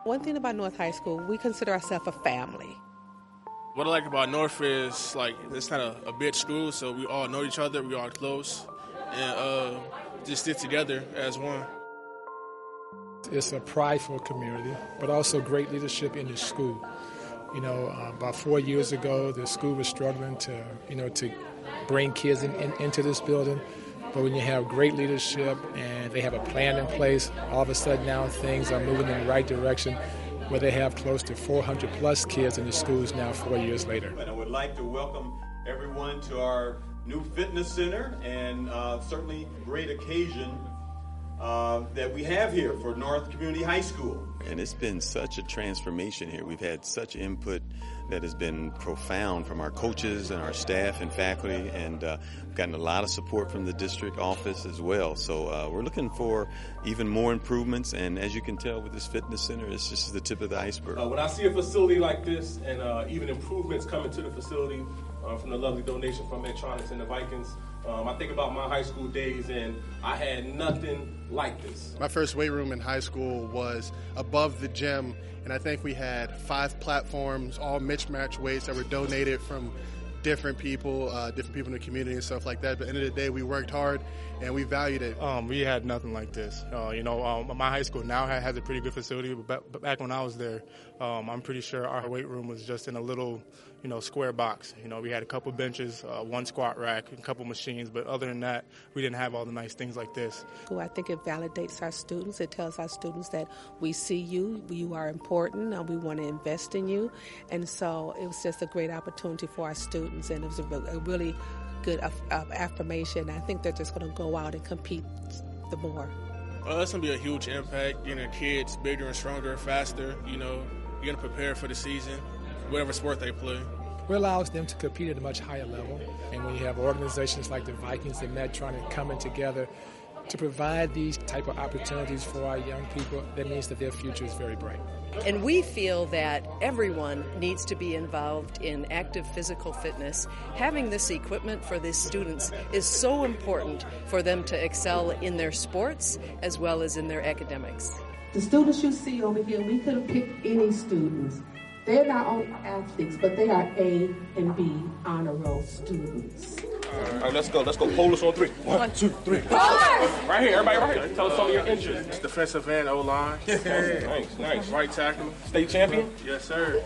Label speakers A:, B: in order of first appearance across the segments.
A: One thing about North High School, we consider ourselves a family.
B: What I like about North is, it's not a big school, so we all know each other, we all close, and just stick together as one.
C: It's a prideful community, but also great leadership in the school. About 4 years ago, the school was struggling to bring kids into this building. But when you have great leadership and they have a plan in place, all of a sudden now things are moving in the right direction, where they have close to 400 plus kids in the schools now 4 years later.
D: And I would like to welcome everyone to our new fitness center, and certainly a great occasion that we have here for North Community High School.
E: And it's been such a transformation here. We've had such input that has been profound from our coaches and our staff and faculty, and we've gotten a lot of support from the district office as well. So we're looking for even more improvements, and as you can tell with this fitness center, it's just the tip of the iceberg.
F: When I see a facility like this and even improvements coming to the facility from the lovely donation from Medtronics and the Vikings, I think about my high school days, and I had nothing like this.
G: My first weight room in high school was above the gym, and I think we had 5 platforms, all mismatched weights that were donated from different people in the community and stuff like that. But at the end of the day, we worked hard and we valued it.
H: We had nothing like this. My high school now has a pretty good facility, but back when I was there, I'm pretty sure our weight room was just in a little, square box. We had a couple benches, 1 squat rack, a couple machines, but other than that, we didn't have all the nice things like this.
A: I think it validates our students. It tells our students that we see you, you are important, and we want to invest in you. And so it was just a great opportunity for our students, and it was a really good affirmation. I think they're just going to go out and compete the more.
B: Well, that's going to be a huge impact, getting kids bigger and stronger, faster, getting prepared for the season, whatever sport they play.
C: It allows them to compete at a much higher level. And when you have organizations like the Vikings and Medtronic coming together to provide these type of opportunities for our young people, that means that their future is very bright.
I: And we feel that everyone needs to be involved in active physical fitness. Having this equipment for these students is so important for them to excel in their sports as well as in their academics.
J: The students you see over here, we could have picked any students. They're not only athletes, but they are A and B honor roll students.
F: All right, let's go. Pole us on 3. 1, 2, 3. Right here, everybody right here. Tell us some of your interests.
B: Defensive end, O-line.
F: Nice.
B: Right tackle.
F: State champion?
B: Yes, sir.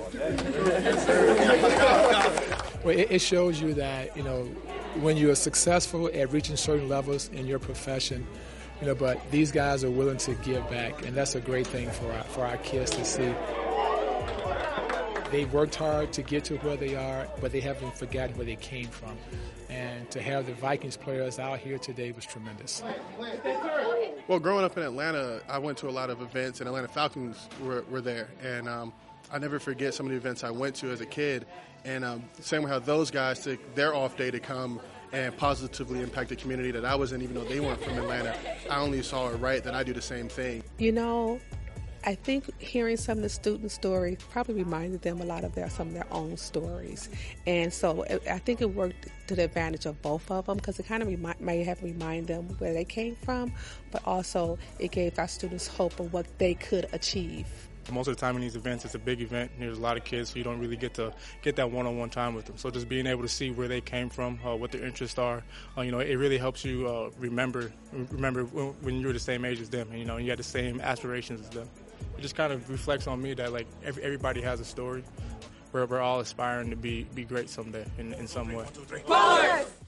C: Well, it shows you that, when you are successful at reaching certain levels in your profession, but these guys are willing to give back, and that's a great thing for our kids to see. They've worked hard to get to where they are, but they haven't forgotten where they came from. And to have the Vikings players out here today was tremendous.
G: Well, growing up in Atlanta, I went to a lot of events, and Atlanta Falcons were there. And I never forget some of the events I went to as a kid. And same way how those guys took their off day to come and positively impact the community that I was in, even though they weren't from Atlanta. I only saw it right that I do the same thing.
A: I think hearing some of the student stories probably reminded them a lot of some of their own stories. And so I think it worked to the advantage of both of them, because it kind of may have reminded them where they came from, but also it gave our students hope of what they could achieve.
H: Most of the time in these events, it's a big event, and there's a lot of kids, so you don't really get to get that one-on-one time with them. So just being able to see where they came from, what their interests are, it really helps you remember when you were the same age as them, and you had the same aspirations as them. It just kind of reflects on me that everybody has a story. We're all aspiring to be great someday in some way.